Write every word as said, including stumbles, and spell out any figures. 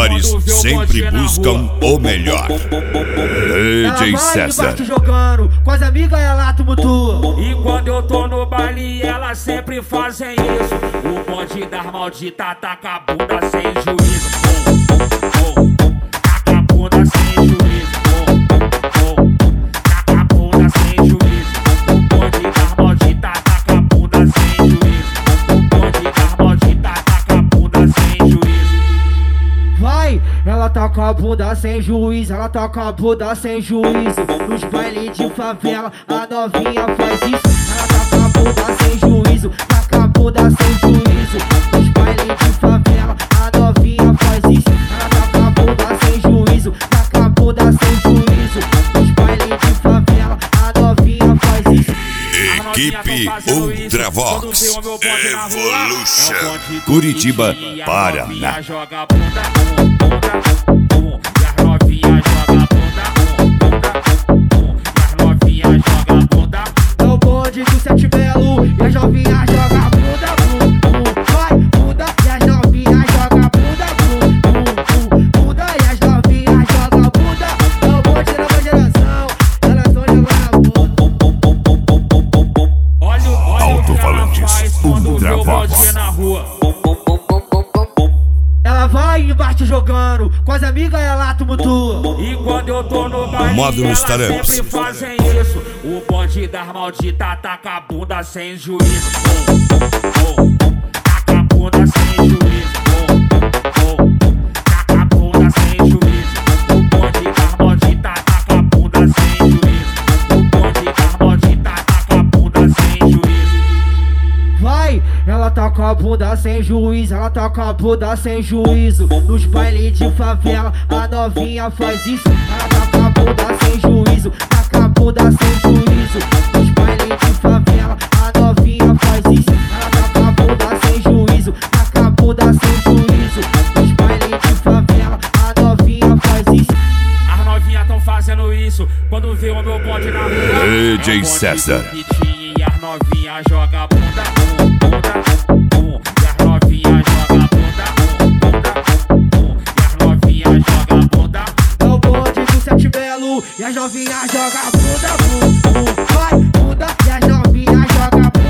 melhores sempre buscam o melhor. D J César. Jogando, com as amigas ela tumultua. E quando eu tô no baile, elas sempre fazem isso. O bonde das malditas taca a bunda sem juízo. Oh, oh, oh. Taca a bunda sem juízo. Oh, oh. Taca a bunda sem juízo. O bonde das malditas taca a bunda sem juízo. O bonde das malditas taca a bunda sem juízo. Vai, ela toca a bunda sem juízo, ela toca a bunda sem juízo. Nos bailes de favela, a novinha faz isso. Ela toca a bunda sem juízo, toca a bunda sem juízo. Nos bailes de favela, a novinha faz isso. Ela toca a bunda sem juízo, toca a bunda sem juízo. Nos bailes de favela, a novinha faz isso. Equipe Ultravox Evolution, Curitiba, Paraná. É o bonde do Sete Belo e as novinhas jogam bunda, bum, bum. Vai, bunda e as novinhas jogam bunda, bum, bum, bum. Bunda e as novinhas jogam bunda. É o bonde da nova geração, elas estão jogando bunda. Olha o Alto-falantes Ultravox. Ela vai embaixo jogando, com as amigas ela tumultua. E quando eu tô no baile, Modo nos elas taramps. sempre fazem isso. O bonde das malditas taca a bunda sem juízo. Oh, oh. Taca a bunda sem juízo. Oh, oh. Taca a bunda sem juízo. O bonde das malditas taca a bunda sem juízo. O bonde das malditas taca a bunda sem juízo. Vai, ela toca a bunda sem juízo, ela toca a bunda sem juízo. Nos bailes de favela, a novinha faz isso. Ela toca a bunda sem juízo, toca a bunda sem juízo. Nos bailes de favela, a novinha faz isso. Ela toca a bunda sem juízo, toca a bunda sem juízo. Nos bailes de favela, a novinha faz isso. As novinhas tão fazendo isso quando vê o meu bonde na rua. D J César. E as novinhas jogam bunda, bum, bunda, bum. E as novinhas jogam bunda, bum, bunda, bum. E as novinhas jogam bunda. É o bonde do Sete Belo e as novinhas jogam bunda, bum, bum. Vai, bunda e as novinhas jogam bunda.